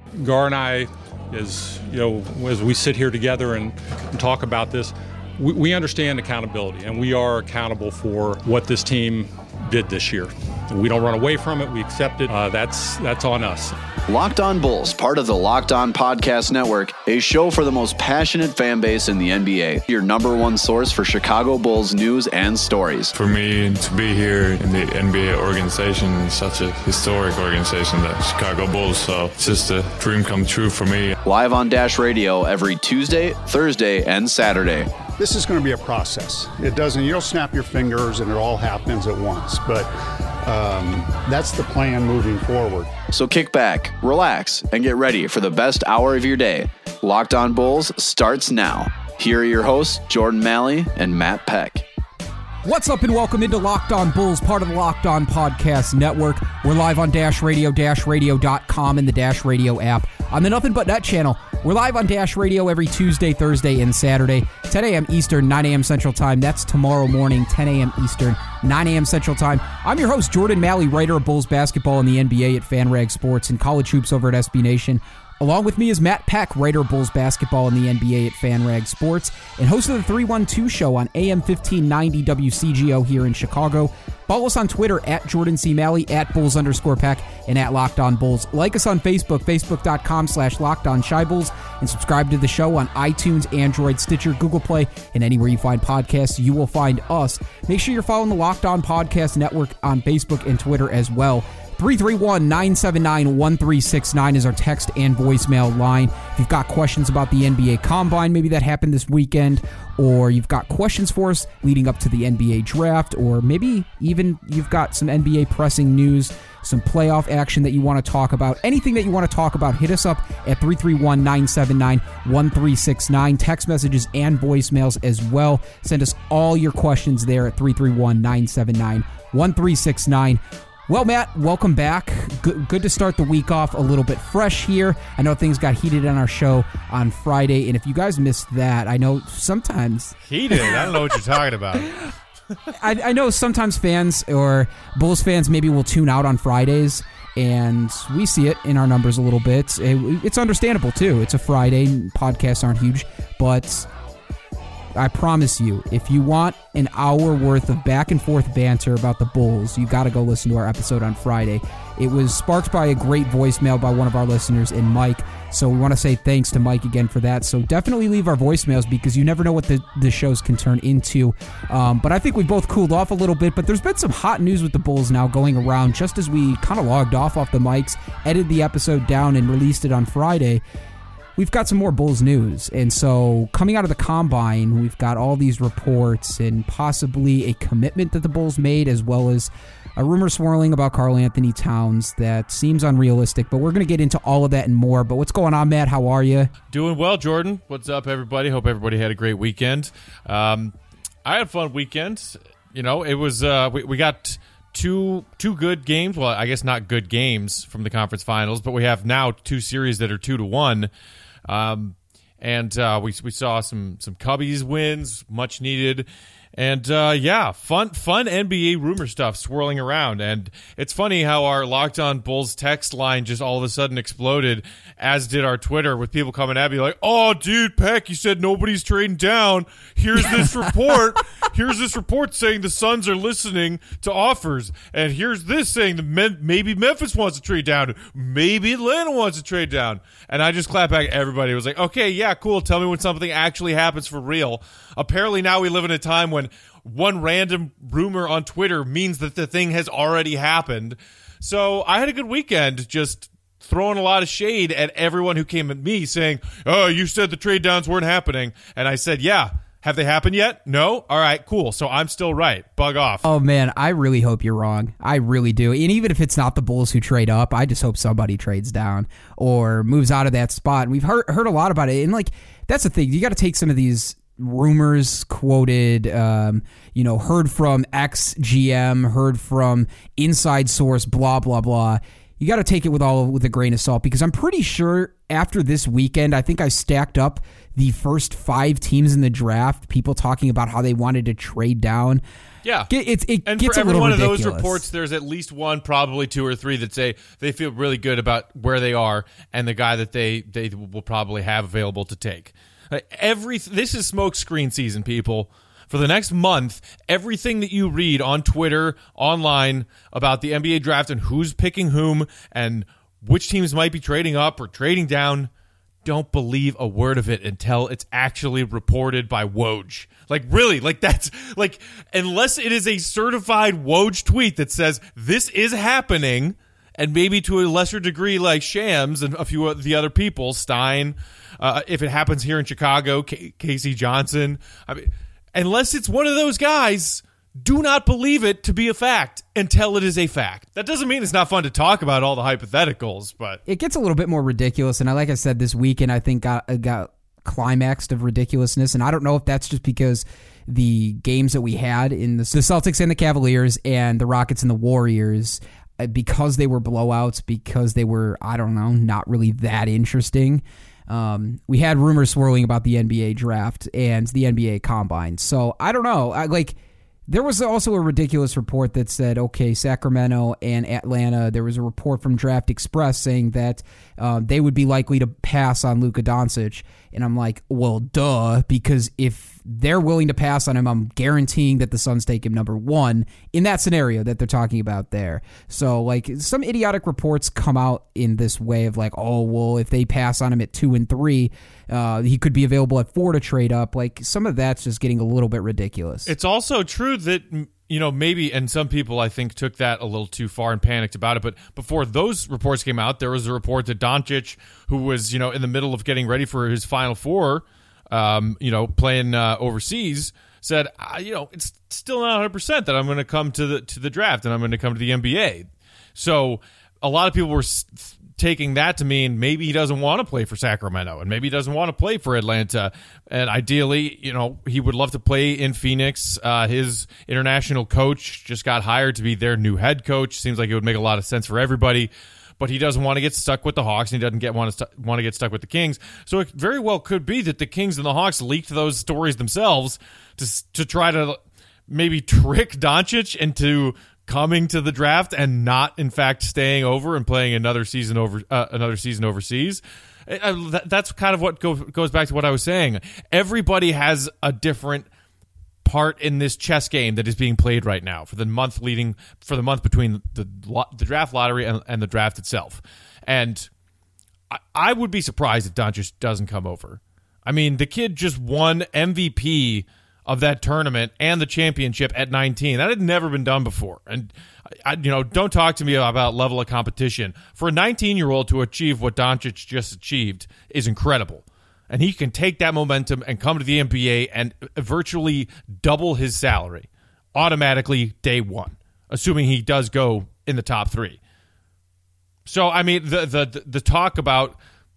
Gar and I, as we sit here together and talk about this, we understand accountability, and we are accountable for what this team did this year. We don't run away from it. We accept it. That's on us. Locked On Bulls, part of the Locked On Podcast Network, a show for the most passionate fan base in the NBA. Your number one source for Chicago Bulls news and stories. For me to be here in the NBA organization, such a historic organization, the Chicago Bulls, so it's just a dream come true for me. Live on Dash Radio every Tuesday, Thursday, and Saturday. This is going to be a process. You don't snap your fingers and it all happens at once, but that's the plan moving forward. So kick back, relax, and get ready for the best hour of your day. Locked On Bulls starts now. Here are your hosts, Jordan Malley and Matt Peck. What's up and welcome into Locked On Bulls, part of the Locked On Podcast Network. We're live on Dash Radio, DashRadio.com, and the Dash Radio app. On the Nothing But Net channel, we're live on Dash Radio every Tuesday, Thursday, and Saturday, 10 a.m. Eastern, 9 a.m. Central Time. That's tomorrow morning, 10 a.m. Eastern, 9 a.m. Central Time. I'm your host, Jordan Malley, writer of Bulls basketball in the NBA at FanRag Sports and college hoops over at SB Nation. Along with me is Matt Peck, writer of Bulls basketball in the NBA at FanRag Sports, and host of the 312 show on AM 1590 WCGO here in Chicago. Follow us on Twitter at Jordan C. Malley, at Bulls_Peck, and at Locked On Bulls. Like us on Facebook, Facebook.com/LockedOnShyBulls, and subscribe to the show on iTunes, Android, Stitcher, Google Play, and anywhere you find podcasts, you will find us. Make sure you're following the Locked On Podcast Network on Facebook and Twitter as well. 331-979-1369 is our text and voicemail line. If you've got questions about the NBA Combine, maybe that happened this weekend, or you've got questions for us leading up to the NBA Draft, or maybe even you've got some NBA pressing news, some playoff action that you want to talk about, anything that you want to talk about, hit us up at 331-979-1369. Text messages and voicemails as well. Send us all your questions there at 331-979-1369. Well, Matt, welcome back. Good to start the week off a little bit fresh here. I know things got heated on our show on Friday, and if you guys missed that, I know sometimes... Heated? I don't know what you're talking about. I know sometimes fans or Bulls fans maybe will tune out on Fridays, and we see it in our numbers a little bit. It's understandable, too. It's a Friday, podcasts aren't huge, but... I promise you, if you want an hour worth of back and forth banter about the Bulls, you got to go listen to our episode on Friday. It was sparked by a great voicemail by one of our listeners in Mike, so we want to say thanks to Mike again for that. So definitely leave our voicemails because you never know what the shows can turn into. But I think we both cooled off a little bit, but there's been some hot news with the Bulls now going around just as we kind of logged off the mics, edited the episode down, and released it on Friday. We've got some more Bulls news, and so coming out of the Combine, we've got all these reports and possibly a commitment that the Bulls made, as well as a rumor swirling about Karl Anthony Towns that seems unrealistic, but we're going to get into all of that and more. But what's going on, Matt? How are you? Doing well, Jordan. What's up, everybody? Hope everybody had a great weekend. I had a fun weekend. You know, it was we got two good games. Well, I guess not good games from the conference finals, but we have now two series that are 2-1. And we saw some Cubbies wins, much needed, and fun NBA rumor stuff swirling around. And it's funny how our Locked On Bulls text line just all of a sudden exploded, as did our Twitter, with people coming at me like, "Oh, dude, Peck, you said nobody's trading down. Here's this report. Here's this report saying the Suns are listening to offers, and here's this saying that maybe Memphis wants to trade down, maybe Atlanta wants to trade down." And I just clapped back at everybody. It was like, okay, yeah, cool. Tell me when something actually happens for real. Apparently now we live in a time when one random rumor on Twitter means that the thing has already happened. So I had a good weekend just throwing a lot of shade at everyone who came at me saying, "Oh, you said the trade downs weren't happening." And I said, yeah. Have they happened yet? No? All right, cool. So I'm still right. Bug off. Oh, man, I really hope you're wrong. I really do. And even if it's not the Bulls who trade up, I just hope somebody trades down or moves out of that spot. And we've heard a lot about it. And, like, that's the thing. You got to take some of these rumors quoted, heard from X GM, heard from inside source, blah, blah, blah. you got to take it with a grain of salt, because I'm pretty sure after this weekend, I think I stacked up the first 5 teams in the draft, people talking about how they wanted to trade down. Yeah. It and gets for a every little one ridiculous. of those reports, there's at least one, probably 2 or 3 that say they feel really good about where they are and the guy that they will probably have available to take. This is smokescreen season, people. For the next month, everything that you read on Twitter, online, about the NBA draft and who's picking whom and which teams might be trading up or trading down, don't believe a word of it until it's actually reported by Woj. Like, really, like, that's, like, unless it is a certified Woj tweet that says this is happening, and maybe to a lesser degree like Shams and a few of the other people, Stein, if it happens here in Chicago, Casey Johnson, I mean, unless it's one of those guys, do not believe it to be a fact until it is a fact. That doesn't mean it's not fun to talk about all the hypotheticals, but it gets a little bit more ridiculous. And like I said, this weekend I think got climaxed of ridiculousness, and I don't know if that's just because the games that we had in the Celtics and the Cavaliers and the Rockets and the Warriors, because they were blowouts, because they were, I don't know, not really that interesting. We had rumors swirling about the NBA draft and the NBA combine. So I don't know. There was also a ridiculous report that said, okay, Sacramento and Atlanta, there was a report from Draft Express saying that they would be likely to pass on Luka Doncic. And I'm like, well, duh, because if they're willing to pass on him, I'm guaranteeing that the Suns take him number 1 in that scenario that they're talking about there. So, like, some idiotic reports come out in this way of like, oh, well, if they pass on him at 2 and 3, he could be available at 4 to trade up. Like, some of that's just getting a little bit ridiculous. It's also true that, maybe, and some people I think took that a little too far and panicked about it, but before those reports came out, there was a report that Doncic, who was, in the middle of getting ready for his Final Four, playing overseas, said, it's still not 100% that I'm going to come to the draft and I'm going to come to the NBA. So a lot of people were taking that to mean maybe he doesn't want to play for Sacramento and maybe he doesn't want to play for Atlanta. And ideally, he would love to play in Phoenix. His international coach just got hired to be their new head coach. Seems like it would make a lot of sense for everybody. But he doesn't want to get stuck with the Hawks, and he doesn't want to get stuck with the Kings. So it very well could be that the Kings and the Hawks leaked those stories themselves to try to maybe trick Doncic into coming to the draft and not, in fact, staying over and playing another season overseas. That's kind of what goes back to what I was saying. Everybody has a different part in this chess game that is being played right now for the month between the draft lottery and the draft itself. And I would be surprised if Doncic doesn't come over. I mean, the kid just won MVP of that tournament and the championship at 19. That had never been done before. And don't talk to me about level of competition. For a 19-year-old to achieve what Doncic just achieved is incredible. And he can take that momentum and come to the NBA and virtually double his salary automatically day one, assuming he does go in the top 3. So, I mean, the talk about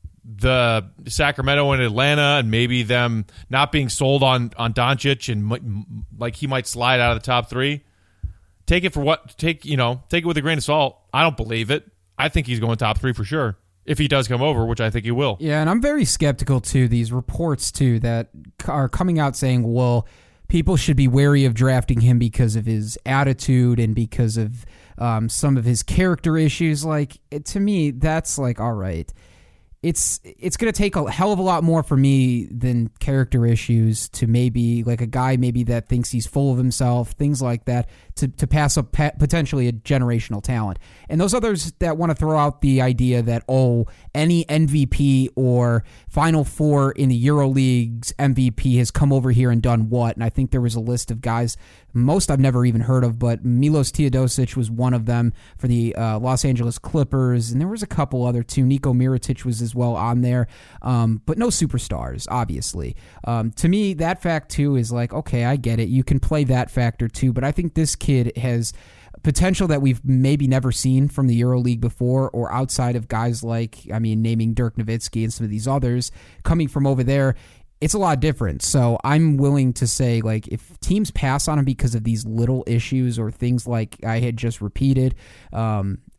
the Sacramento and Atlanta and maybe them not being sold on Doncic and like he might slide out of the top 3, take it with a grain of salt. I don't believe it. I think he's going top 3 for sure. If he does come over, which I think he will. Yeah, and I'm very skeptical, too, these reports, too, that are coming out saying, well, people should be wary of drafting him because of his attitude and because of some of his character issues. Like, to me, that's like, all right. It's going to take a hell of a lot more for me than character issues to maybe like a guy maybe that thinks he's full of himself, things like that, to pass up potentially a generational talent. And those others that want to throw out the idea that, oh, any MVP or Final Four in the EuroLeague's MVP has come over here and done what? And I think there was a list of guys, most I've never even heard of, but Milos Teodosic was one of them for the Los Angeles Clippers, and there was a couple other too. Nico Mirotic was as well on there, but no superstars, obviously. To me, that fact too is like, okay, I get it. You can play that factor too, but I think this kid has potential that we've maybe never seen from the EuroLeague before or outside of guys like, naming Dirk Nowitzki and some of these others coming from over there. It's a lot different. So I'm willing to say, like, if teams pass on him because of these little issues or things like I had just repeated,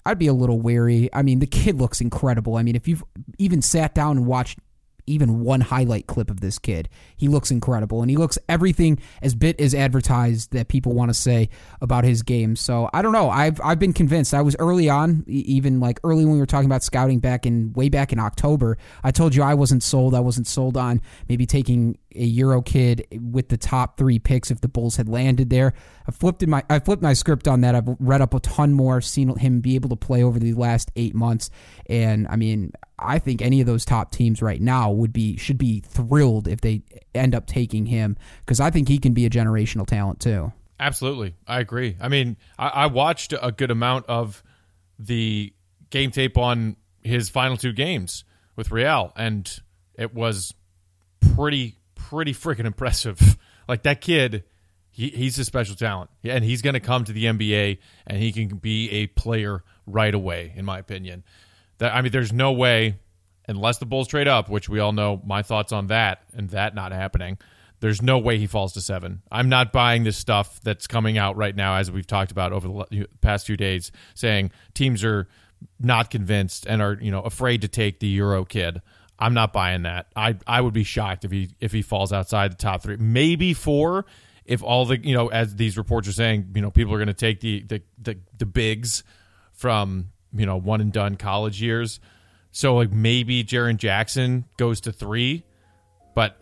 I'd be a little wary. I mean, the kid looks incredible. I mean, if you've even sat down and watched even one highlight clip of this kid, he looks incredible, and he looks everything as advertised that people want to say about his game. So I don't know. I've been convinced. I was early on, even like early when we were talking about scouting way back in October. I told you I wasn't sold. I wasn't sold on maybe taking a Euro kid with the top 3 picks if the Bulls had landed there. I flipped my script on that. I've read up a ton more, seen him be able to play over the last 8 months, and I mean, I think any of those top teams right now should be thrilled if they end up taking him, because I think he can be a generational talent too. Absolutely. I agree. I mean, I watched a good amount of the game tape on his final 2 games with Real, and it was pretty freaking impressive. Like, that kid, he's a special talent, and he's going to come to the NBA, and he can be a player right away, in my opinion. I mean, there's no way, unless the Bulls trade up, which we all know my thoughts on that, and that not happening, there's no way he falls to 7. I'm not buying this stuff that's coming out right now, as we've talked about over the past few days, saying teams are not convinced and are, afraid to take the Euro kid. I'm not buying that. I would be shocked if he falls outside the top 3, maybe 4, if all the, as these reports are saying, people are going to take the bigs from, one and done college years. So like maybe Jaren Jackson goes to 3, but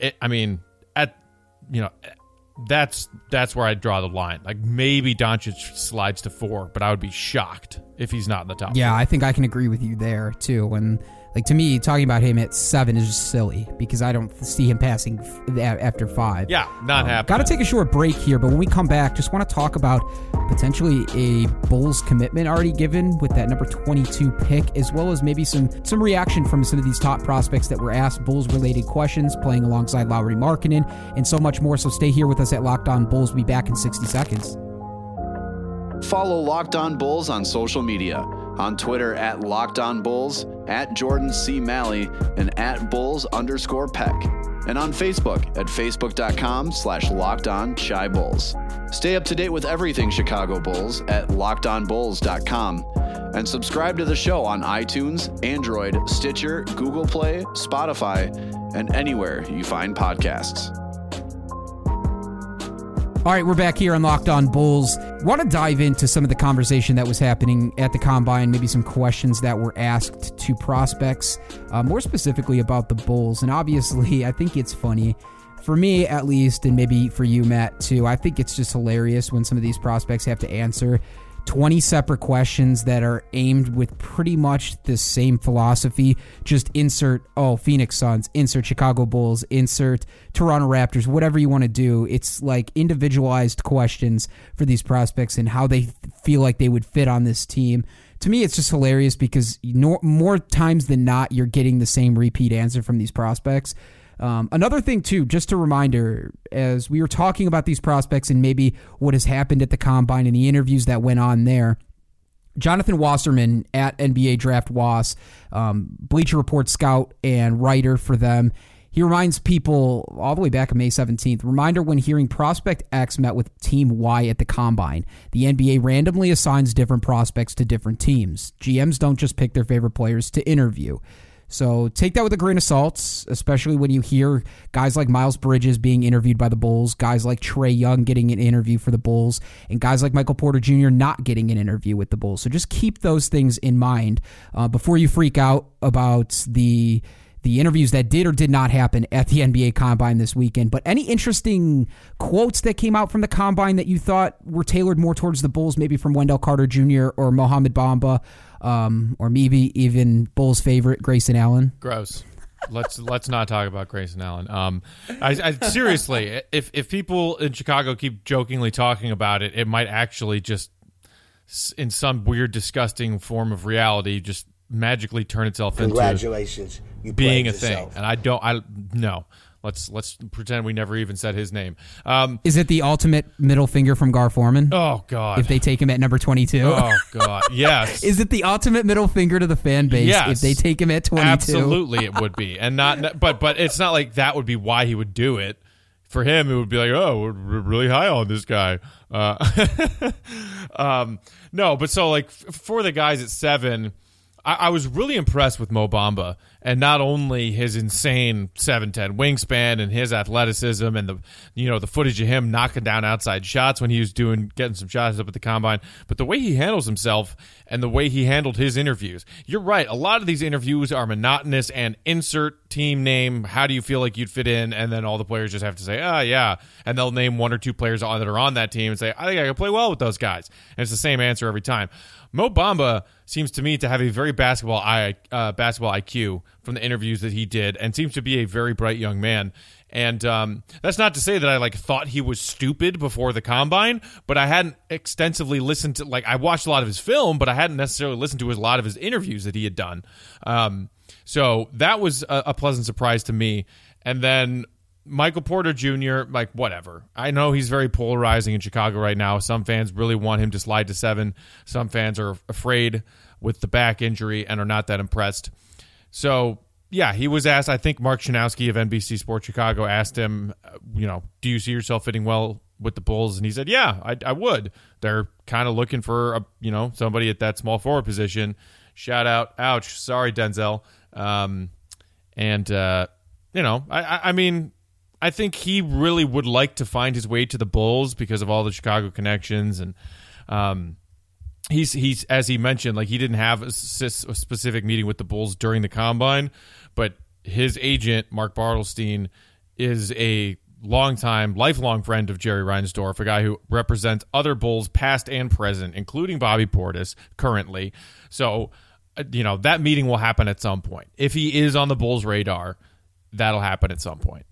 that's where I draw the line. Like, maybe Doncic slides to 4, but I would be shocked if he's not in the top. Yeah, 4. I think I can agree with you there too. When, like, to me, talking about him at 7 is just silly, because I don't see him passing after 5. Yeah, not happening. Got to take a short break here, but when we come back, just want to talk about potentially a Bulls commitment already given with that number 22 pick, as well as maybe some reaction from some of these top prospects that were asked Bulls-related questions, playing alongside Lauri Markkanen, and so much more. So stay here with us at Locked On Bulls. We'll be back in 60 seconds. Follow Locked On Bulls on social media. On Twitter at Locked On Bulls, at Jordan C. Malley, and at Bulls_Peck. And on Facebook at Facebook.com/LockedOnChiBulls. Stay up to date with everything Chicago Bulls at LockedOnBulls.com. And subscribe to the show on iTunes, Android, Stitcher, Google Play, Spotify, and anywhere you find podcasts. All right, we're back here on Locked On Bulls. Want to dive into some of the conversation that was happening at the Combine, maybe some questions that were asked to prospects, more specifically about the Bulls. And obviously, I think it's funny, for me at least, and maybe for you, Matt, too. I think it's just hilarious when some of these prospects have to answer 20 separate questions that are aimed with pretty much the same philosophy. Just insert, Phoenix Suns, insert Chicago Bulls, insert Toronto Raptors, whatever you want to do. It's like individualized questions for these prospects and how they feel like they would fit on this team. To me, it's just hilarious because more times than not, you're getting the same repeat answer from these prospects. Another thing, too, just a reminder, as we were talking about these prospects and maybe what has happened at the Combine and the interviews that went on there, Jonathan Wasserman at NBA Draft Was, Bleacher Report scout and writer for them, he reminds people all the way back on May 17th, reminder when hearing Prospect X met with Team Y at the Combine. The NBA randomly assigns different prospects to different teams. GMs don't just pick their favorite players to interview. So take that with a grain of salt, especially when you hear guys like Miles Bridges being interviewed by the Bulls, guys like Trae Young getting an interview for the Bulls, and guys like Michael Porter Jr. not getting an interview with the Bulls. So just keep those things in mind before you freak out about the interviews that did or did not happen at the NBA Combine this weekend. But any interesting quotes that came out from the Combine that you thought were tailored more towards the Bulls, maybe from Wendell Carter Jr. or Mohamed Bamba, or maybe even Bulls' favorite, Grayson Allen? Gross. Let's not talk about Grayson Allen. I seriously, if people in Chicago keep jokingly talking about it, it might actually just, in some weird, disgusting form of reality, just magically turn itself Congratulations. into being a thing. And no. Let's pretend we never even said his name. Is it the ultimate middle finger from Gar Forman? Oh, God. If they take him at number 22? Oh, God. Yes. Is it the ultimate middle finger to the fan base if they take him at 22? Absolutely it would be. And but it's not like that would be why he would do it. For him, it would be like, oh, we're really high on this guy. No, but so like for the guys at 7, I was really impressed with Mo Bamba, and not only his insane 7'10" wingspan and his athleticism and the footage of him knocking down outside shots when he was getting some shots up at the combine, but the way he handles himself and the way he handled his interviews. You're right. A lot of these interviews are monotonous and insert team name. How do you feel like you'd fit in? And then all the players just have to say, yeah. And they'll name 1 or 2 players that are on that team and say, I think I can play well with those guys. And it's the same answer every time. Mo Bamba seems to me to have a very basketball IQ from the interviews that he did, and seems to be a very bright young man. And that's not to say that I thought he was stupid before the combine, but I hadn't extensively listened to I watched a lot of his film, but I hadn't necessarily listened to a lot of his interviews that he had done. So that was a pleasant surprise to me. And then Michael Porter Jr., whatever. I know he's very polarizing in Chicago right now. Some fans really want him to slide to 7. Some fans are afraid with the back injury and are not that impressed. So, yeah, he was asked, I think Mark Schanowski of NBC Sports Chicago asked him, do you see yourself fitting well with the Bulls? And he said, yeah, I would. They're kind of looking for, somebody at that small forward position. Shout out. Ouch. Sorry, Denzel. I mean, I think he really would like to find his way to the Bulls because of all the Chicago connections, and he's as he mentioned, he didn't have a specific meeting with the Bulls during the combine, but his agent Mark Bartelstein is a lifelong friend of Jerry Reinsdorf, a guy who represents other Bulls past and present, including Bobby Portis currently. So that meeting will happen at some point. If he is on the Bulls' radar, that'll happen at some point.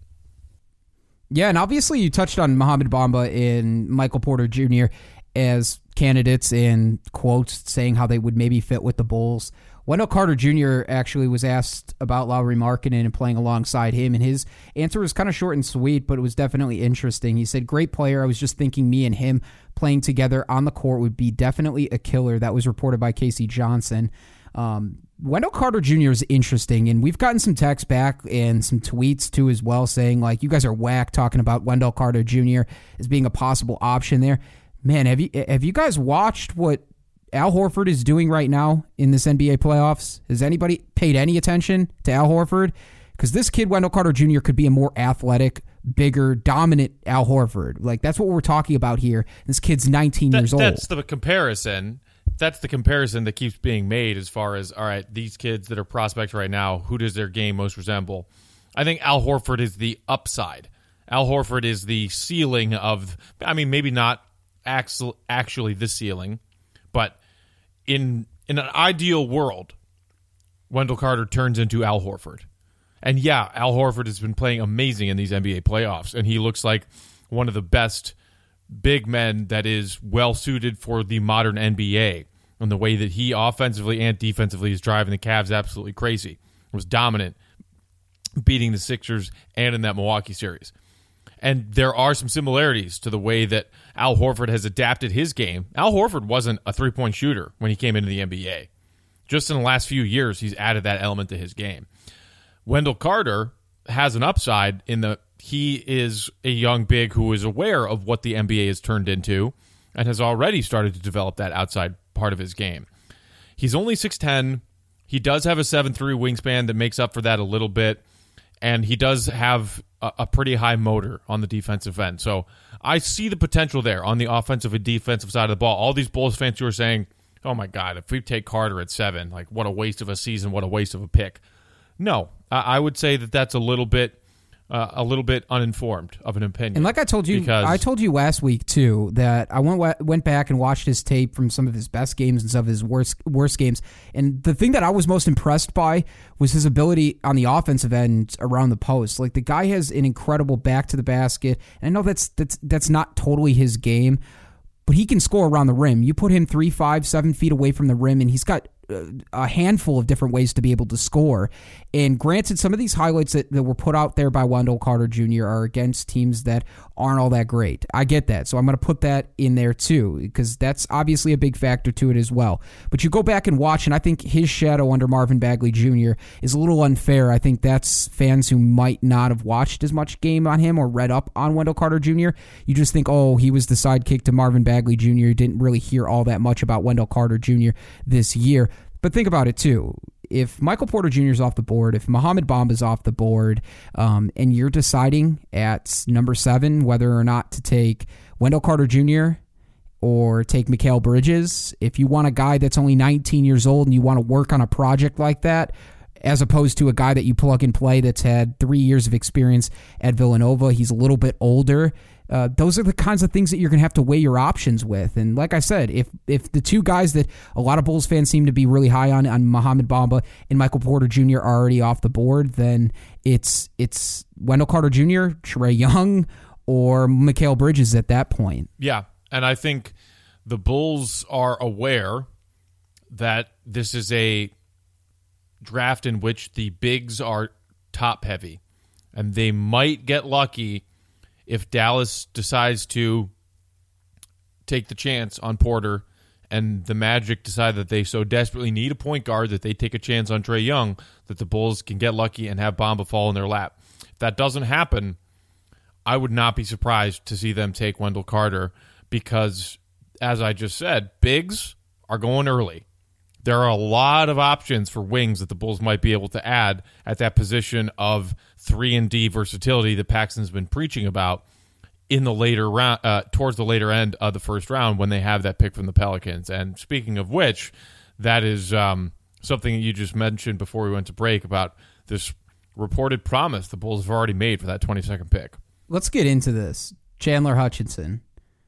Yeah, and obviously you touched on Mohamed Bamba and Michael Porter Jr. as candidates and quotes saying how they would maybe fit with the Bulls. Wendell Carter Jr. actually was asked about Lauri Markkanen and playing alongside him, and his answer was kind of short and sweet, but it was definitely interesting. He said, great player. I was just thinking me and him playing together on the court would be definitely a killer. That was reported by Casey Johnson. Wendell Carter Jr. is interesting, and we've gotten some texts back and some tweets too as well saying, you guys are whack talking about Wendell Carter Jr. as being a possible option there. Man, have you guys watched what Al Horford is doing right now in this NBA playoffs? Has anybody paid any attention to Al Horford? Because this kid, Wendell Carter Jr., could be a more athletic, bigger, dominant Al Horford. That's what we're talking about here. This kid's 19 years old. That's the comparison. That's the comparison that keeps being made as far as, all right, these kids that are prospects right now, who does their game most resemble? I think Al Horford is the upside. Al Horford is the ceiling of, maybe not actually the ceiling, but in an ideal world, Wendell Carter turns into Al Horford. And yeah, Al Horford has been playing amazing in these NBA playoffs, and he looks like one of the best big men that is well-suited for the modern NBA. And the way that he offensively and defensively is driving the Cavs absolutely crazy. It was dominant, beating the Sixers and in that Milwaukee series. And there are some similarities to the way that Al Horford has adapted his game. Al Horford wasn't a three-point shooter when he came into the NBA. Just in the last few years, he's added that element to his game. Wendell Carter has an upside in the he is a young big who is aware of what the NBA has turned into and has already started to develop that outside part of his game. He's only 6'10". He does have a 7'3" wingspan that makes up for that a little bit, and he does have a pretty high motor on the defensive end. So I see the potential there on the offensive and defensive side of the ball. All these Bulls fans who are saying, oh my God, if we take Carter at 7, what a waste of a season, what a waste of a pick. No, I would say that that's a little bit uninformed of an opinion. And like I told you last week too, that I went back and watched his tape from some of his best games and some of his worst games. And the thing that I was most impressed by was his ability on the offensive end around the post. The guy has an incredible back to the basket. And I know that's not totally his game, but he can score around the rim. You put him 3, 5, 7 feet away from the rim, and he's got a handful of different ways to be able to score. And granted, some of these highlights that were put out there by Wendell Carter Jr. are against teams that aren't all that great. I get that. So I'm going to put that in there too, because that's obviously a big factor to it as well. But you go back and watch, and I think his shadow under Marvin Bagley Jr. is a little unfair. I think that's fans who might not have watched as much game on him or read up on Wendell Carter Jr. You just think, oh, he was the sidekick to Marvin Bagley Jr. You didn't really hear all that much about Wendell Carter Jr. this year. But think about it too. If Michael Porter Jr. is off the board, if Mohamed Bamba is off the board, and you're deciding at number 7 whether or not to take Wendell Carter Jr. or take Mikal Bridges, if you want a guy that's only 19 years old and you want to work on a project like that, as opposed to a guy that you plug and play that's had 3 years of experience at Villanova, he's a little bit older. Those are the kinds of things that you're going to have to weigh your options with. And like I said, if the two guys that a lot of Bulls fans seem to be really high on Mohamed Bamba and Michael Porter Jr. are already off the board, then it's Wendell Carter Jr., Trae Young, or Mikal Bridges at that point. Yeah, and I think the Bulls are aware that this is a draft in which the bigs are top-heavy, and they might get lucky if Dallas decides to take the chance on Porter and the Magic decide that they so desperately need a point guard that they take a chance on Trae Young, that the Bulls can get lucky and have Bamba fall in their lap. If that doesn't happen, I would not be surprised to see them take Wendell Carter because, as I just said, bigs are going early. There are a lot of options for wings that the Bulls might be able to add at that position of 3-and-D versatility that Paxson's been preaching about in the later round, towards the later end of the first round when they have that pick from the Pelicans. And speaking of which, that is something that you just mentioned before we went to break about this reported promise the Bulls have already made for that 22nd pick. Let's get into this. Chandler Hutchinson,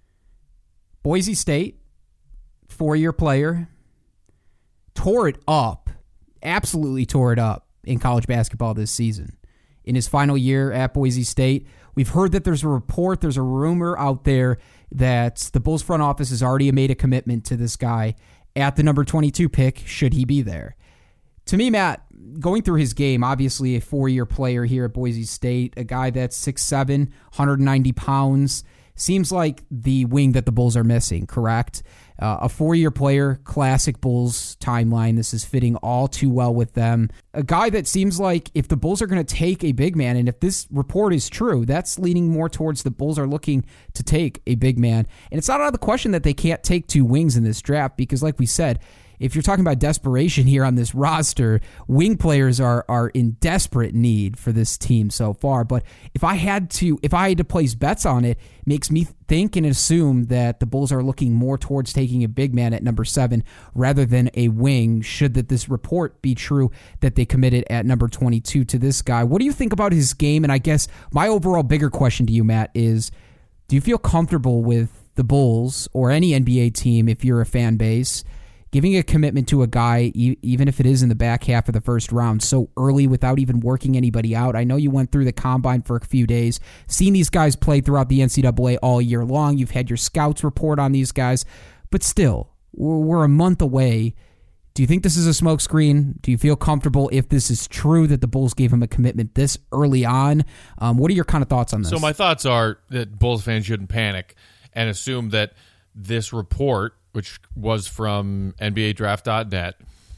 Boise State, 4-year player. Tore it up, absolutely tore it up in college basketball this season. In his final year at Boise State, we've heard that there's a rumor out there that the Bulls front office has already made a commitment to this guy at the number 22 pick, should he be there. To me, Matt, going through his game, obviously a 4-year player here at Boise State, a guy that's 6'7", 190 pounds, seems like the wing that the Bulls are missing, correct? A 4-year player, classic Bulls timeline. This is fitting all too well with them. A guy that seems like if the Bulls are going to take a big man, and if this report is true, that's leaning more towards the Bulls are looking to take a big man. And it's not out of the question that they can't take 2 wings in this draft because, like we said, if you're talking about desperation here on this roster, wing players are in desperate need for this team so far. But if I had to place bets on it, it makes me think and assume that the Bulls are looking more towards taking a big man at number 7 rather than a wing, should that this report be true that they committed at number 22 to this guy. What do you think about his game? And I guess my overall bigger question to you, Matt, is do you feel comfortable with the Bulls or any NBA team, if you're a fan base, giving a commitment to a guy, even if it is in the back half of the first round, so early without even working anybody out? I know you went through the combine for a few days, seen these guys play throughout the NCAA all year long. You've had your scouts report on these guys, but still, we're a month away. Do you think this is a smokescreen? Do you feel comfortable if this is true that the Bulls gave him a commitment this early on? What are your kind of thoughts on this? So my thoughts are that Bulls fans shouldn't panic and assume that this report, which was from NBADraft.net,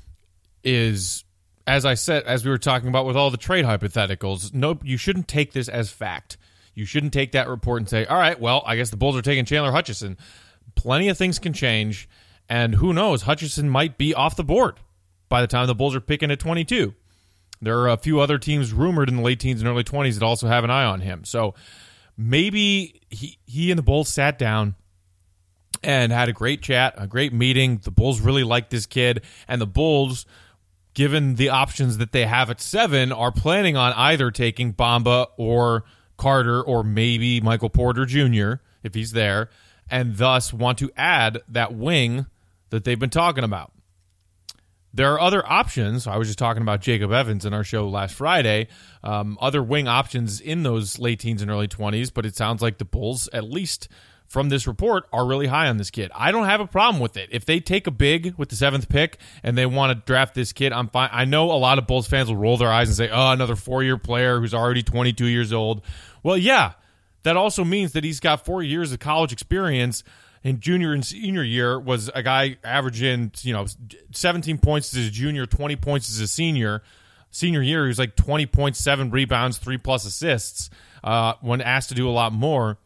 is, as I said, as we were talking about with all the trade hypotheticals, nope, you shouldn't take this as fact. You shouldn't take that report and say, all right, well, I guess the Bulls are taking Chandler Hutchinson. Plenty of things can change, and who knows, Hutchinson might be off the board by the time the Bulls are picking at 22. There are a few other teams rumored in the late teens and early 20s that also have an eye on him. So maybe he and the Bulls sat down and had a great chat, a great meeting. The Bulls really like this kid, and the Bulls, given the options that they have at 7, are planning on either taking Bamba or Carter or maybe Michael Porter Jr., if he's there, and thus want to add that wing that they've been talking about. There are other options. I was just talking about Jacob Evans in our show last Friday. Other wing options in those late teens and early 20s, but it sounds like the Bulls, at least from this report are really high on this kid. I don't have a problem with it. If they take a big with the 7th pick and they want to draft this kid, I'm fine. I know a lot of Bulls fans will roll their eyes and say, oh, another 4-year player who's already 22 years old. Well, yeah, that also means that he's got 4 years of college experience. In junior and senior year was a guy averaging, 17 points as a junior, 20 points as a senior. Senior year, he was like 20.7 rebounds, 3+ assists. When asked to do a lot more,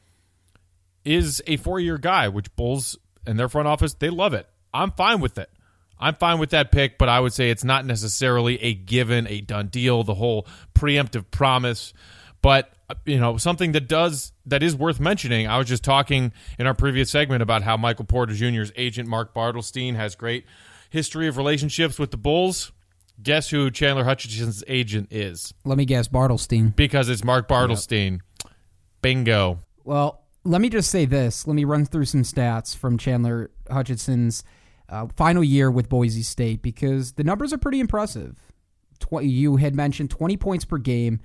is a 4-year guy, which Bulls and their front office, they love it. I'm fine with it. I'm fine with that pick, but I would say it's not necessarily a given, a done deal, the whole preemptive promise. But, something that is worth mentioning, I was just talking in our previous segment about how Michael Porter Jr.'s agent, Mark Bartelstein, has great history of relationships with the Bulls. Guess who Chandler Hutchison's agent is? Let me guess, Bartelstein. Because it's Mark Bartelstein. Yep. Bingo. Well, let me just say this. Let me run through some stats from Chandler Hutchison's final year with Boise State, because the numbers are pretty impressive. You had mentioned 20 points per game,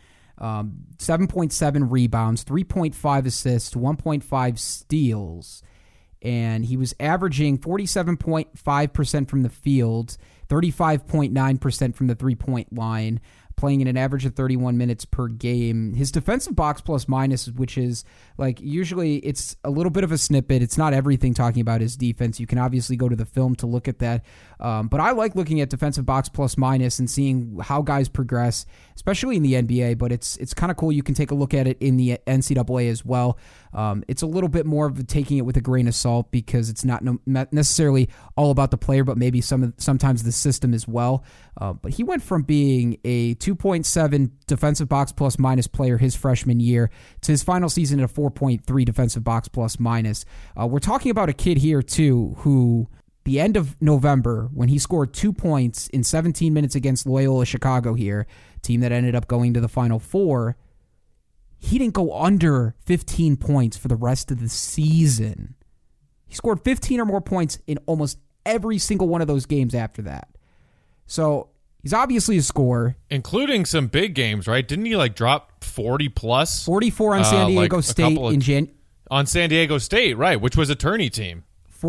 7.7 rebounds, 3.5 assists, 1.5 steals, and he was averaging 47.5% from the field, 35.9% from the three-point line, playing in an average of 31 minutes per game. His defensive box plus minus, which is like usually it's a little bit of a snippet. It's not everything talking about his defense. You can obviously go to the film to look at that. But I like looking at defensive box plus minus and seeing how guys progress, especially in the NBA. But it's kind of cool. You can take a look at it in the NCAA as well. It's a little bit more of taking it with a grain of salt because it's not necessarily all about the player, but maybe sometimes the system as well. But he went from being a 2.7 defensive box plus minus player his freshman year to his final season at a 4.3 defensive box plus minus. We're talking about a kid here, too, who the end of November, when he scored 2 points in 17 minutes against Loyola Chicago here, team that ended up going to the Final Four, he didn't go under 15 points for the rest of the season. He scored 15 or more points in almost every single one of those games after that. So he's obviously a scorer. Including some big games, right? Didn't he drop 40 plus? 44 on San Diego State on San Diego State, right, which was a tourney team.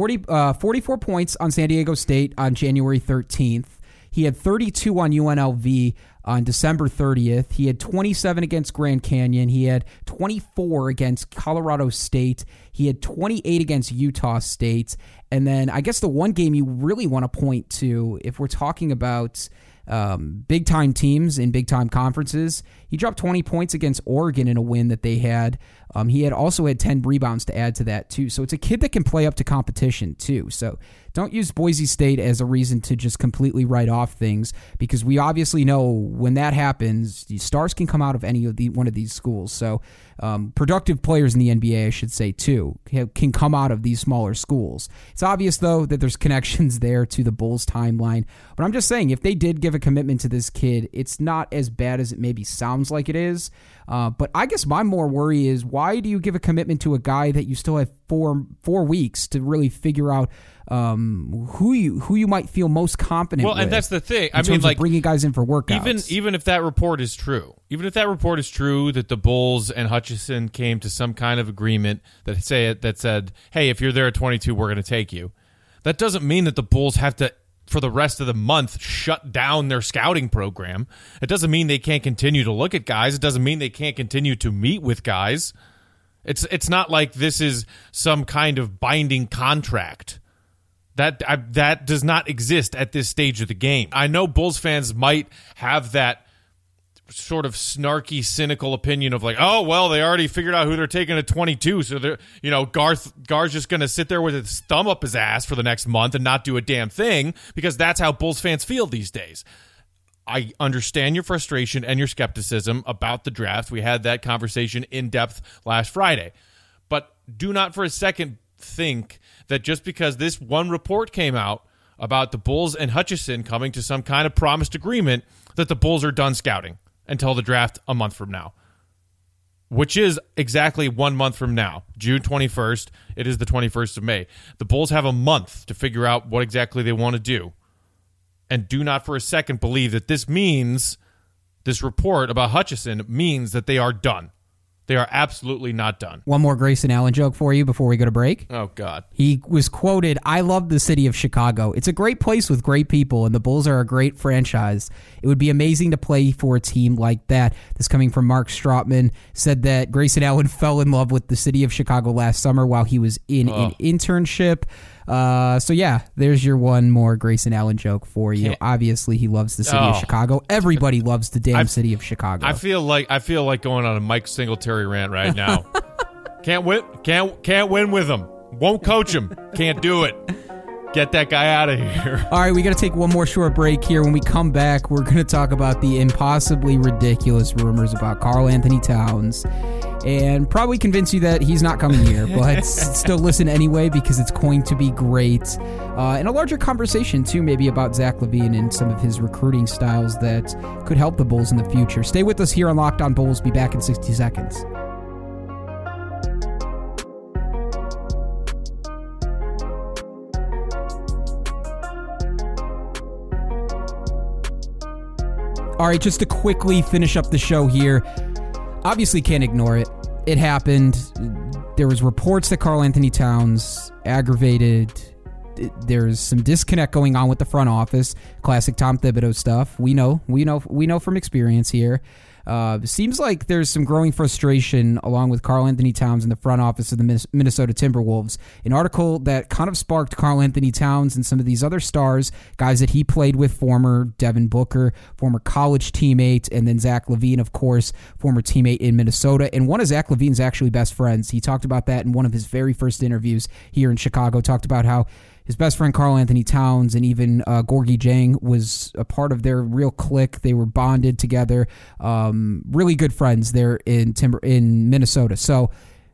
44 points on San Diego State on January 13th. He had 32 on UNLV on December 30th. He had 27 against Grand Canyon. He had 24 against Colorado State. He had 28 against Utah State. And then I guess the one game you really want to point to, if we're talking about big-time teams in big-time conferences, he dropped 20 points against Oregon in a win that they had. He had also had 10 rebounds to add to that, too. So it's a kid that can play up to competition, too. So don't use Boise State as a reason to just completely write off things, because we obviously know when that happens, the stars can come out of one of these schools. So productive players in the NBA, I should say, too, can come out of these smaller schools. It's obvious, though, that there's connections there to the Bulls timeline. But I'm just saying, if they did give a commitment to this kid, it's not as bad as it maybe sounds like it is. But I guess my more worry is, why do you give a commitment to a guy that you still have four weeks to really figure out who you might feel most confident with? Well, and that's the thing. I mean, bringing guys in for workouts. Even if that report is true, that the Bulls and Hutchison came to some kind of agreement that said, hey, if you're there at 22, we're going to take you. That doesn't mean that the Bulls have to, for the rest of the month, shut down their scouting program. It doesn't mean they can't continue to look at guys. It doesn't mean they can't continue to meet with guys. It's not like this is some kind of binding contract. That does not exist at this stage of the game. I know Bulls fans might have that sort of snarky, cynical opinion of oh, well, they already figured out who they're taking at 22, so they're, Gar's just going to sit there with his thumb up his ass for the next month and not do a damn thing, because that's how Bulls fans feel these days. I understand your frustration and your skepticism about the draft. We had that conversation in depth last Friday. But do not for a second think that just because this one report came out about the Bulls and Hutchison coming to some kind of promised agreement, that the Bulls are done scouting until the draft a month from now, which is exactly 1 month from now, June 21st. It is the 21st of May. The Bulls have a month to figure out what exactly they want to do. And do not for a second believe that this report about Hutchison means that they are done. They are absolutely not done. One more Grayson Allen joke for you before we go to break. Oh, God. He was quoted, "I love the city of Chicago. It's a great place with great people, and the Bulls are a great franchise. It would be amazing to play for a team like that." This coming from Mark Stroutman, said that Grayson Allen fell in love with the city of Chicago last summer while he was in an internship. So yeah, there's your one more Grayson Allen joke for you. Obviously, he loves the city of Chicago. Everybody loves the damn city of Chicago. I feel like going on a Mike Singletary rant right now. Can't win with him. Won't coach him. Can't do it. Get that guy out of here. All right, we got to take one more short break here. When we come back, we're going to talk about the impossibly ridiculous rumors about Karl Anthony Towns and probably convince you that he's not coming here, but still listen anyway because it's going to be great. And a larger conversation, too, maybe about Zach LaVine and some of his recruiting styles that could help the Bulls in the future. Stay with us here on Locked On Bulls. Be back in 60 seconds. All right, just to quickly finish up the show here. Obviously can't ignore it. It happened. There was reports that Karl Anthony Towns aggravated. There's some disconnect going on with the front office. Classic Tom Thibodeau stuff. We know from experience here. Seems like there's some growing frustration along with Karl Anthony Towns in the front office of the Minnesota Timberwolves. An article that kind of sparked Karl Anthony Towns and some of these other stars, guys that he played with, former Devin Booker, former college teammate, and then Zach LaVine, of course, former teammate in Minnesota. And one of Zach LaVine's actually best friends. He talked about that in one of his very first interviews here in Chicago, talked about how his best friend Karl Anthony Towns and even Gorgui Dieng was a part of their real clique. They were bonded together, really good friends there in Minnesota. So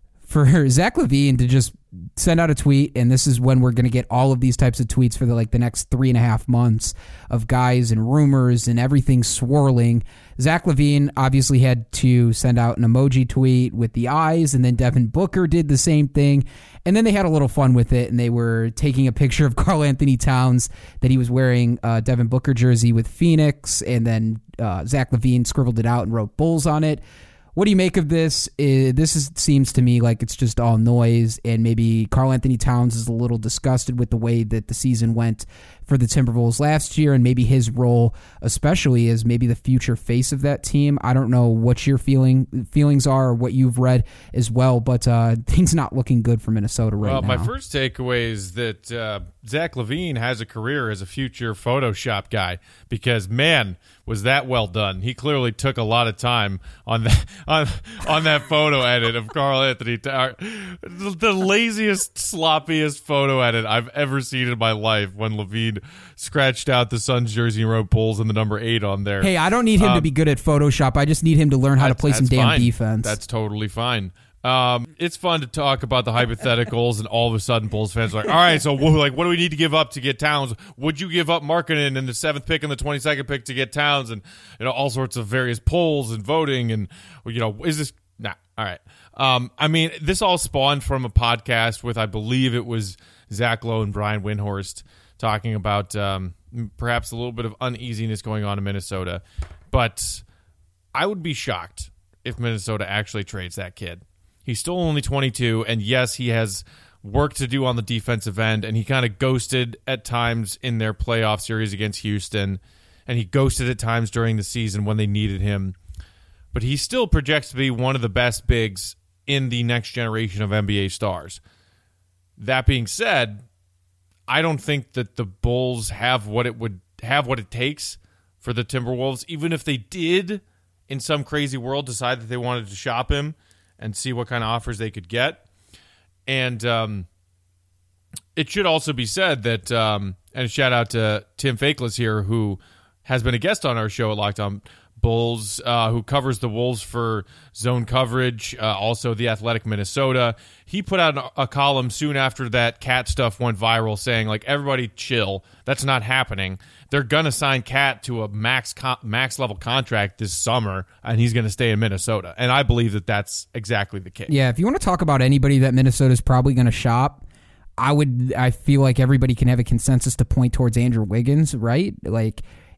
for Zach LaVine to just send out a tweet, and this is when we're going to get all of these types of tweets for the next 3.5 months of guys and rumors and everything swirling. Zach LaVine obviously had to send out an emoji tweet with the eyes, and then Devin Booker did the same thing. And then they had a little fun with it, and they were taking a picture of Karl Anthony Towns that he was wearing a Devin Booker jersey with Phoenix, and then Zach LaVine scribbled it out and wrote Bulls on it. What do you make of this? Seems to me like it's just all noise, and maybe Karl Anthony Towns is a little disgusted with the way that the season went for the Timberwolves last year, and maybe his role, especially as maybe the future face of that team. I don't know what your feelings are or what you've read as well, but things not looking good for Minnesota right now. My first takeaway is that Zach LaVine has a career as a future Photoshop guy because, man, was that well done. He clearly took a lot of time on that on that photo edit of Karl Anthony Towns. The laziest, sloppiest photo edit I've ever seen in my life when LaVine scratched out the Suns jersey and wrote Bulls and the number 8 on there. Hey, I don't need him to be good at Photoshop. I just need him to learn how to play some damn defense. That's totally fine. It's fun to talk about the hypotheticals, and all of a sudden Bulls fans are like, all right, so what do we need to give up to get Towns? Would you give up Markkanen and the 7th pick and the 22nd pick to get Towns? And all sorts of various polls and voting, and is this nah? All right. I mean, this all spawned from a podcast with, I believe it was Zach Lowe and Brian Windhorst talking about perhaps a little bit of uneasiness going on in Minnesota. But I would be shocked if Minnesota actually trades that kid. He's still only 22, and yes, he has work to do on the defensive end, and he kind of ghosted at times in their playoff series against Houston, and he ghosted at times during the season when they needed him. But he still projects to be one of the best bigs in the next generation of NBA stars. That being said, I don't think that the Bulls have what it takes for the Timberwolves, even if they did in some crazy world decide that they wanted to shop him and see what kind of offers they could get. And it should also be said that, and a shout out to Tim Fakeless here, who has been a guest on our show at Locked On Bulls, who covers the Wolves for Zone Coverage, also The Athletic Minnesota. He put out a column soon after that Cat stuff went viral saying, everybody chill. That's not happening. They're going to sign Cat to a max level contract this summer, and he's going to stay in Minnesota. And I believe that that's exactly the case. Yeah, if you want to talk about anybody that Minnesota's probably going to shop, I feel like everybody can have a consensus to point towards Andrew Wiggins, right?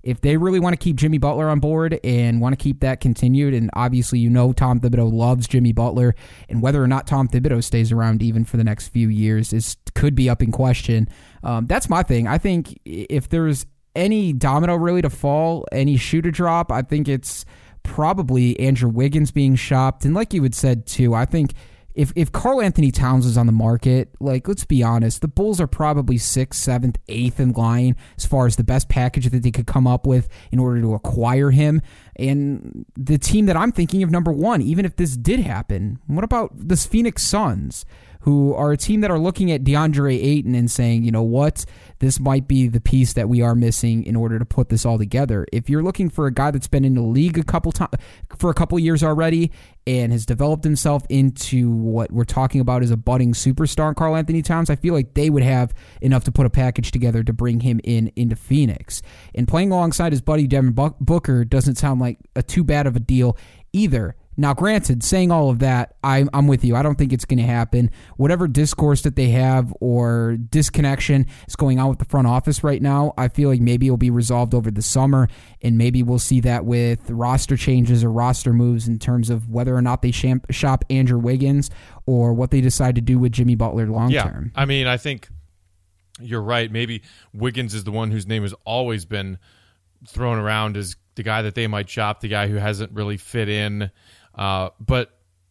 if they really want to keep Jimmy Butler on board and want to keep that continued, and obviously Tom Thibodeau loves Jimmy Butler, and whether or not Tom Thibodeau stays around even for the next few years could be up in question. That's my thing. I think if there's any domino really to fall, any shoe to drop, I think it's probably Andrew Wiggins being shopped. And like you had said too, I think if Karl Anthony Towns is on the market, like, let's be honest, the Bulls are probably 6th, 7th, 8th in line as far as the best package that they could come up with in order to acquire him. And the team that I'm thinking of, number one, even if this did happen, what about the Phoenix Suns, who are a team that are looking at DeAndre Ayton and saying, you know what, this might be the piece that we are missing in order to put this all together. If you're looking for a guy that's been in the league for a couple years already and has developed himself into what we're talking about as a budding superstar in Karl Anthony Towns, I feel like they would have enough to put a package together to bring him into Phoenix. And playing alongside his buddy Devin Booker doesn't sound like too bad of a deal either. Now, granted, saying all of that, I'm with you. I don't think it's going to happen. Whatever discourse that they have or disconnection is going on with the front office right now, I feel like maybe it'll be resolved over the summer, and maybe we'll see that with roster changes or roster moves in terms of whether or not they shop Andrew Wiggins or what they decide to do with Jimmy Butler long-term. Yeah, I mean, I think you're right. Maybe Wiggins is the one whose name has always been thrown around as the guy that they might shop, the guy who hasn't really fit in. But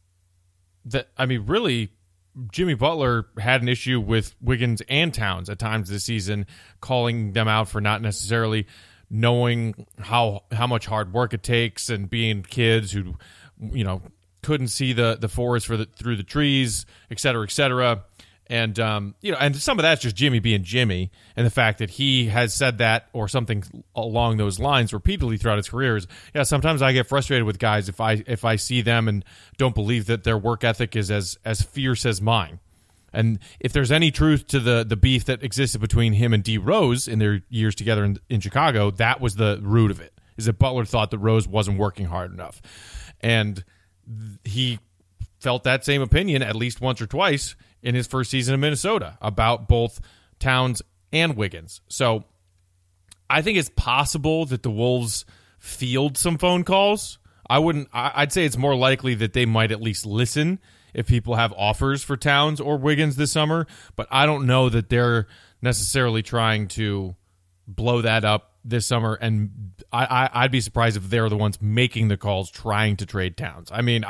really, Jimmy Butler had an issue with Wiggins and Towns at times this season, calling them out for not necessarily knowing how much hard work it takes and being kids who, couldn't see the forest through the trees, et cetera, et cetera. And, and some of that's just Jimmy being Jimmy, and the fact that he has said that or something along those lines repeatedly throughout his career is, sometimes I get frustrated with guys if I see them and don't believe that their work ethic is as fierce as mine. And if there's any truth to the beef that existed between him and D Rose in their years together in Chicago, that was the root of it, is that Butler thought that Rose wasn't working hard enough. And he felt that same opinion at least once or twice in his first season in Minnesota about both Towns and Wiggins. So I think it's possible that the Wolves field some phone calls. I'd say it's more likely that they might at least listen if people have offers for Towns or Wiggins this summer, but I don't know that they're necessarily trying to blow that up this summer, and I'd be surprised if they're the ones making the calls trying to trade Towns. I mean,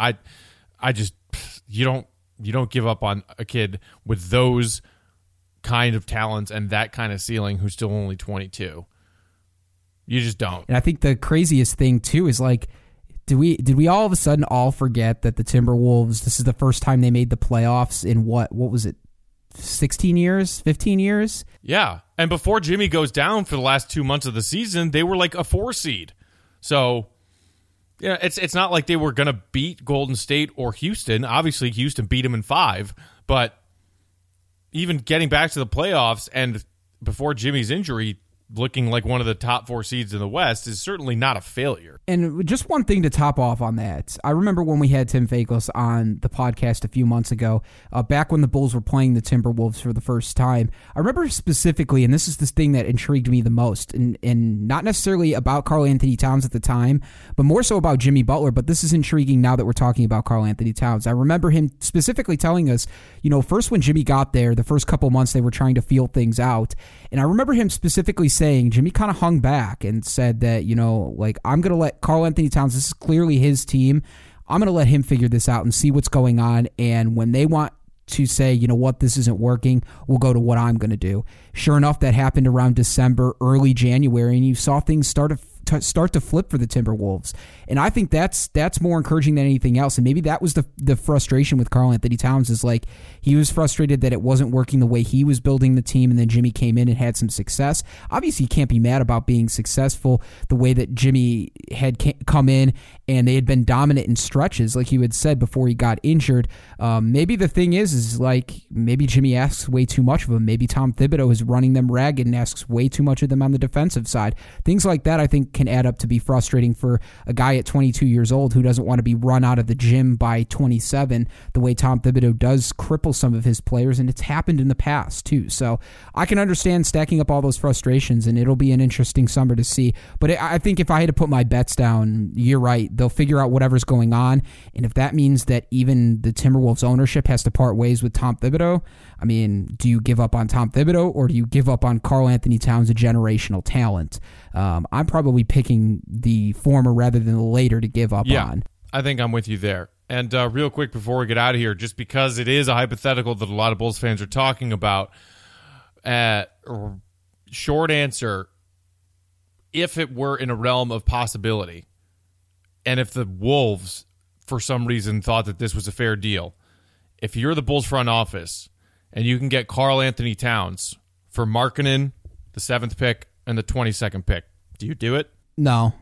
you don't give up on a kid with those kind of talents and that kind of ceiling who's still only 22. You just don't. And I think the craziest thing too is, like, did we all of a sudden all forget that the Timberwolves, this is the first time they made the playoffs in what was it, 16 years, 15 years? Yeah. And before Jimmy goes down for the last 2 months of the season, they were like a 4 seed. So yeah, it's not like they were going to beat Golden State or Houston. Obviously, Houston beat them in 5. But even getting back to the playoffs and before Jimmy's injury, looking like one of the top 4 seeds in the West is certainly not a failure. And just one thing to top off on that. I remember when we had Tim Fakos on the podcast a few months ago, back when the Bulls were playing the Timberwolves for the first time. I remember specifically, and this is this thing that intrigued me the most, and not necessarily about Karl Anthony Towns at the time, but more so about Jimmy Butler, but this is intriguing now that we're talking about Karl Anthony Towns. I remember him specifically telling us, first when Jimmy got there, the first couple months they were trying to feel things out, and I remember him specifically saying, Jimmy kind of hung back and said that, I'm going to let Karl Anthony Towns, this is clearly his team, I'm going to let him figure this out and see what's going on, and when they want to say, this isn't working, we'll go to what I'm going to do. Sure enough, that happened around December, early January, and you saw things start to flip for the Timberwolves. And I think that's more encouraging than anything else. And maybe that was the frustration with Karl Anthony Towns, is like he was frustrated that it wasn't working the way he was building the team, and then Jimmy came in and had some success. Obviously, you can't be mad about being successful the way that Jimmy had come in and they had been dominant in stretches, like you had said, before he got injured. Maybe the thing is like maybe Jimmy asks way too much of him. Maybe Tom Thibodeau is running them ragged and asks way too much of them on the defensive side. Things like that, I think, can add up to be frustrating for a guy at 22 years old who doesn't want to be run out of the gym by 27, the way Tom Thibodeau does cripple some of his players, and it's happened in the past too. So I can understand stacking up all those frustrations, and it'll be an interesting summer to see. But I think if I had to put my bets down, you're right. They'll figure out whatever's going on, and if that means that even the Timberwolves ownership has to part ways with Tom Thibodeau, I mean, do you give up on Tom Thibodeau or do you give up on Karl Anthony Towns, a generational talent? I'm probably picking the former rather than the later to give up on. I think I'm with you there. And real quick before we get out of here, just because it is a hypothetical that a lot of Bulls fans are talking about, short answer, if it were in a realm of possibility, and if the Wolves, for some reason, thought that this was a fair deal, if you're the Bulls front office and you can get Karl Anthony Towns for Markkanen, the 7th pick, and the 22nd pick, do you do it? No,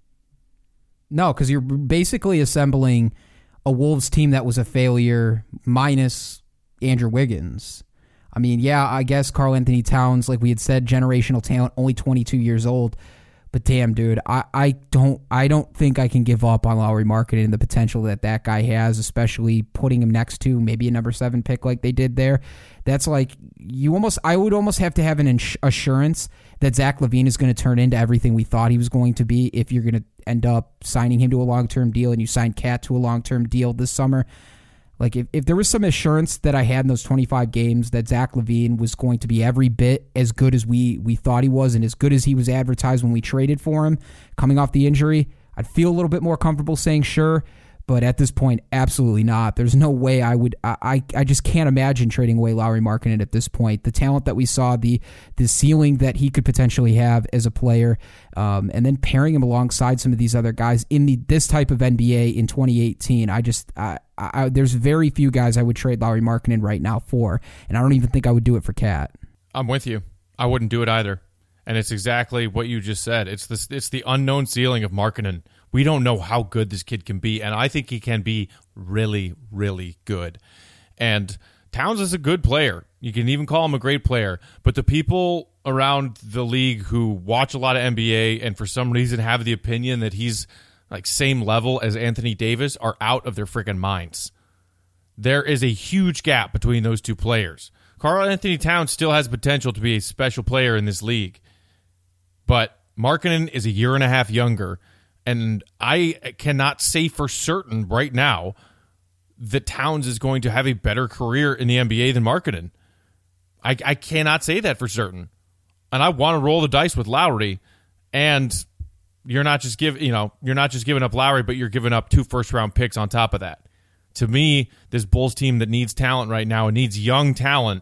because you're basically assembling a Wolves team that was a failure minus Andrew Wiggins. I mean, yeah, I guess Karl Anthony Towns, like we had said, generational talent, only 22 years old. But damn, dude, I don't think I can give up on Lauri Markkanen and the potential that guy has, especially putting him next to maybe a number 7 pick like they did there. That's like I would almost have to have an assurance that Zach LaVine is going to turn into everything we thought he was going to be if you're going to end up signing him to a long-term deal and you sign Cat to a long-term deal this summer. Like, if there was some assurance that I had in those 25 games that Zach LaVine was going to be every bit as good as we thought he was and as good as he was advertised when we traded for him coming off the injury, I'd feel a little bit more comfortable saying sure. But at this point, absolutely not. There's no way I would. I just can't imagine trading away Lauri Markkanen at this point. The talent that we saw, the ceiling that he could potentially have as a player, and then pairing him alongside some of these other guys in this type of NBA in 2018. There's very few guys I would trade Lauri Markkanen right now for, and I don't even think I would do it for Cat. I'm with you. I wouldn't do it either. And it's exactly what you just said. It's the unknown ceiling of Markkanen. We don't know how good this kid can be, and I think he can be really, really good. And Towns is a good player. You can even call him a great player. But the people around the league who watch a lot of NBA and for some reason have the opinion that he's like same level as Anthony Davis are out of their freaking minds. There is a huge gap between those two players. Karl Anthony Towns still has potential to be a special player in this league. But Markkanen is a year and a half younger, and I cannot say for certain right now that Towns is going to have a better career in the NBA than Markkanen. I cannot say that for certain. And I want to roll the dice with Lowry, and you're not just giving up Lowry, but you're giving up 2 first-round picks on top of that. To me, this Bulls team that needs talent right now and needs young talent,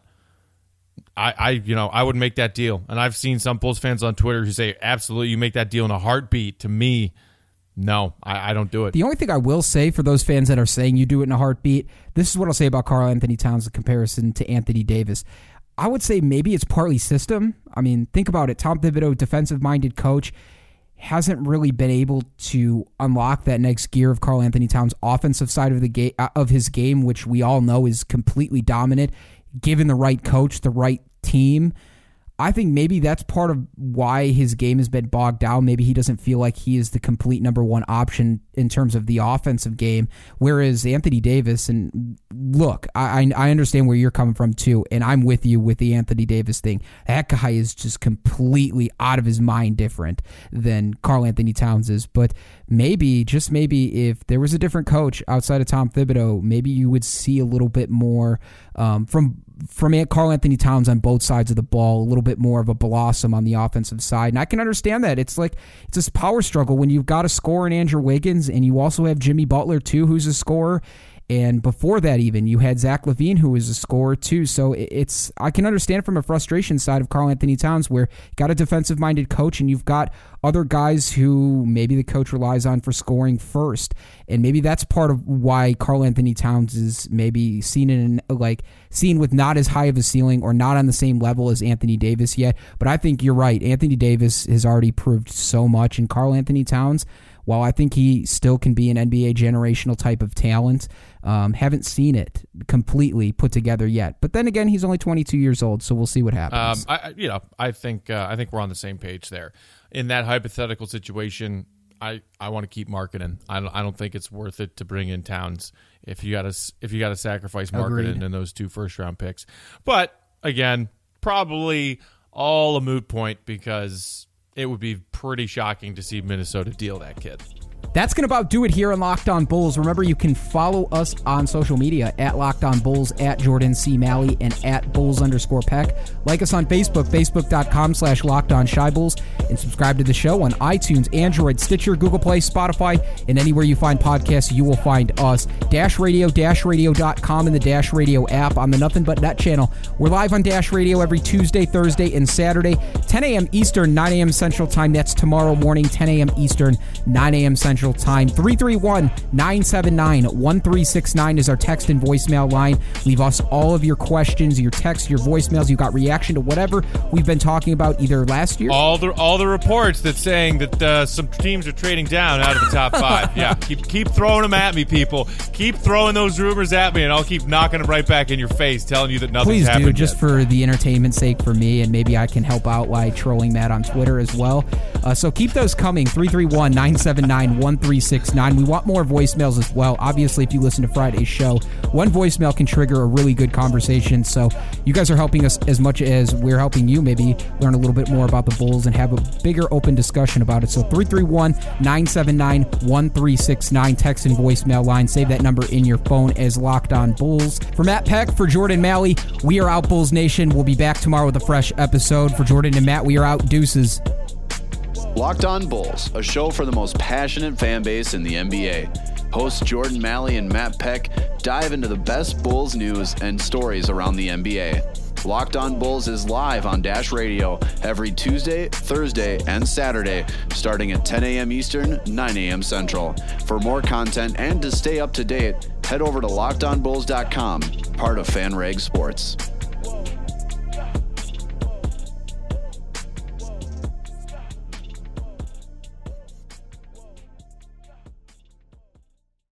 I would make that deal. And I've seen some Bulls fans on Twitter who say, absolutely, you make that deal in a heartbeat. To me, no, I don't do it. The only thing I will say for those fans that are saying you do it in a heartbeat, this is what I'll say about Karl Anthony Towns in comparison to Anthony Davis. I would say maybe it's partly system. I mean, think about it. Tom Thibodeau, defensive-minded coach, hasn't really been able to unlock that next gear of Karl Anthony Towns' offensive side of his game, which we all know is completely dominant. Given the right coach, the right team, I think maybe that's part of why his game has been bogged down. Maybe he doesn't feel like he is the complete number one option in terms of the offensive game, whereas Anthony Davis, and look, I understand where you're coming from too, and I'm with you with the Anthony Davis thing. That guy is just completely out of his mind different than Karl Anthony Towns is, but maybe, just maybe, if there was a different coach outside of Tom Thibodeau, maybe you would see a little bit more from Karl Anthony Towns on both sides of the ball, a little bit more of a blossom on the offensive side. And I can understand that. It's this power struggle when you've got a scorer in Andrew Wiggins and you also have Jimmy Butler too, who's a scorer. And before that even, you had Zach LaVine, who was a scorer too. So I can understand from a frustration side of Karl Anthony Towns where you got a defensive-minded coach and you've got other guys who maybe the coach relies on for scoring first. And maybe that's part of why Karl Anthony Towns is maybe seen with not as high of a ceiling or not on the same level as Anthony Davis yet. But I think you're right. Anthony Davis has already proved so much, and Karl Anthony Towns, while I think he still can be an NBA generational type of talent, haven't seen it completely put together yet. But then again, he's only 22 years old, so we'll see what happens. I think we're on the same page there. In that hypothetical situation, I want to keep Markkanen. I don't think it's worth it to bring in Towns if you got to sacrifice Markkanen in those 2 first-round picks. But again, probably all a moot point because it would be pretty shocking to see Minnesota deal that kid. That's going to about do it here on Locked On Bulls. Remember, you can follow us on social media at Locked On Bulls, at Jordan C. Malley, and at Bulls_Peck. Like us on Facebook, facebook.com/LockedOnShyBulls, and subscribe to the show on iTunes, Android, Stitcher, Google Play, Spotify, and anywhere you find podcasts, you will find us. Dash Radio, DashRadio.com, and the Dash Radio app on the Nothing But Net channel. We're live on Dash Radio every Tuesday, Thursday, and Saturday, 10 a.m. Eastern, 9 a.m. Central Time. That's tomorrow morning, 10 a.m. Eastern, 9 a.m. Central Time. 331-979-1369 is our text and voicemail line. Leave us all of your questions, your texts, your voicemails. You got reaction to whatever we've been talking about either last year. All the reports that saying that some teams are trading down out of the top 5. Yeah, keep throwing them at me, people. Keep throwing those rumors at me, and I'll keep knocking them right back in your face, telling you that nothing's happened. Please do, just for the entertainment's sake for me, and maybe I can help out by trolling Matt on Twitter as well. So keep those coming. 331-979-1369. We want more voicemails as well. Obviously, if you listen to Friday's show, one voicemail can trigger a really good conversation. So you guys are helping us as much as we're helping you maybe learn a little bit more about the Bulls and have a bigger open discussion about it. So 331-979-1369, text and voicemail line. Save that number in your phone as Locked On Bulls. For Matt Peck, for Jordan Malley, we are out, Bulls Nation. We'll be back tomorrow with a fresh episode. For Jordan and Matt, we are out. Deuces. Locked On Bulls, a show for the most passionate fan base in the NBA. Hosts Jordan Malley and Matt Peck dive into the best Bulls news and stories around the NBA. Locked On Bulls is live on Dash Radio every Tuesday, Thursday, and Saturday, starting at 10 a.m. Eastern, 9 a.m. Central. For more content and to stay up to date, head over to LockedOnBulls.com, part of FanRag Sports.